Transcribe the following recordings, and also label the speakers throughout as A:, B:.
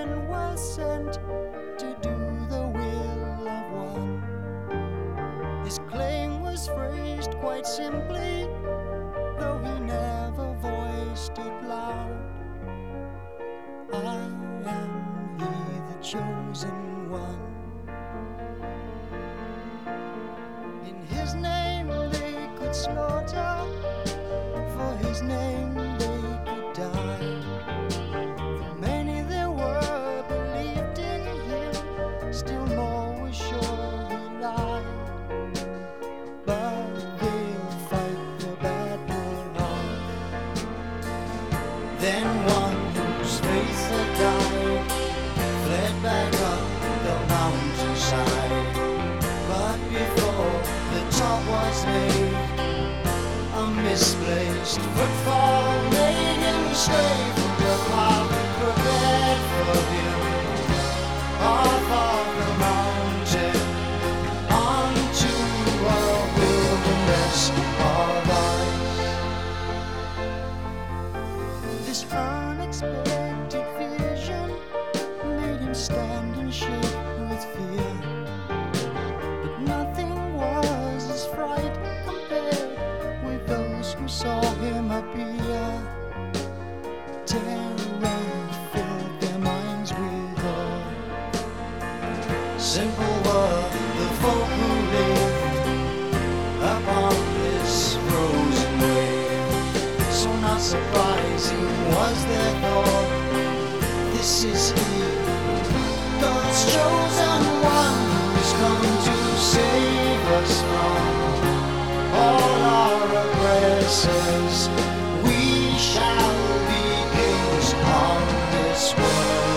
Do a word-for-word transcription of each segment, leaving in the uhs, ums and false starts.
A: man was sent to do the will of one. His claim was phrased quite simply, though he never voiced it loud. I am he, the chosen one. In his name they could slaughter, for his name they could die. For many there were believed in him, still more were sure he lied. But they'll fight the battle on. Then one whose faith had died fled back up the mountainside. But before the top was made, a misplaced footfall made him stray from the path prepared for him. Off of the mountain, onto a wilderness of ice. This unexpected vision made him stand and shake with fear. But nothing was as fright compared with those who saw him appear. Terror filled their minds with awe. Simple were the folk who lived upon this frozen wave. So not surprising was their thought, this is he, God's chosen one, who's come to save us from all our oppressors. We shall be kings on this world.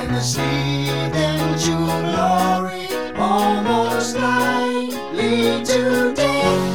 A: must lead them to glory, almost likely to death.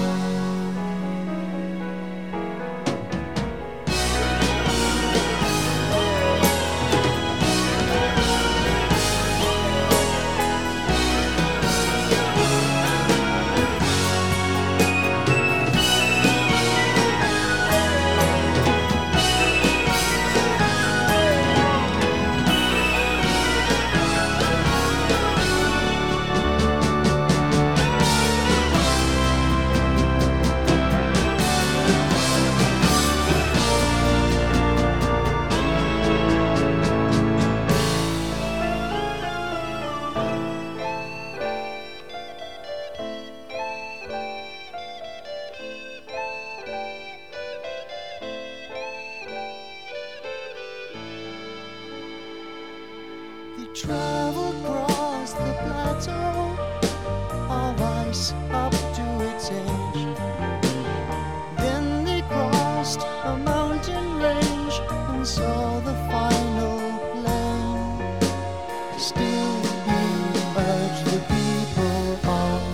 A: They traveled across the plateau of ice up to its edge. Then they crossed a mountain range and saw the final plain. Still he urged the people on.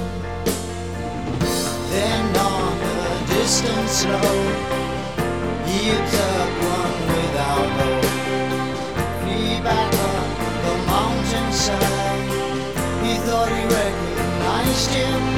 A: Then on a distant slope he observed one without hope. Flee back up the mountainside. He thought he recognized him